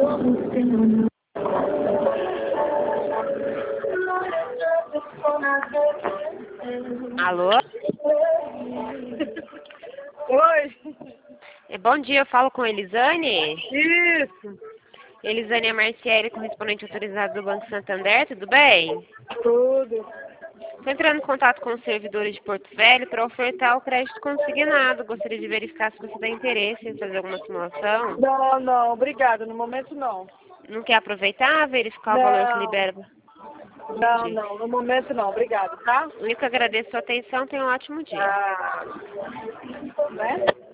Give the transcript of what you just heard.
Alô? Oi. Bom dia, eu falo com Elisane. Isso. Elisane é Marciele, correspondente autorizado do Banco Santander, tudo bem? Tudo. Estou entrando em contato com os servidores de Porto Velho para ofertar o crédito consignado. Gostaria de verificar se você tem interesse em fazer alguma simulação. Não, obrigada. No momento não. Não quer aproveitar, verificar o valor que libera? Não, no momento não. Obrigada, tá? Eu que agradeço a sua atenção, tenha um ótimo dia. Né?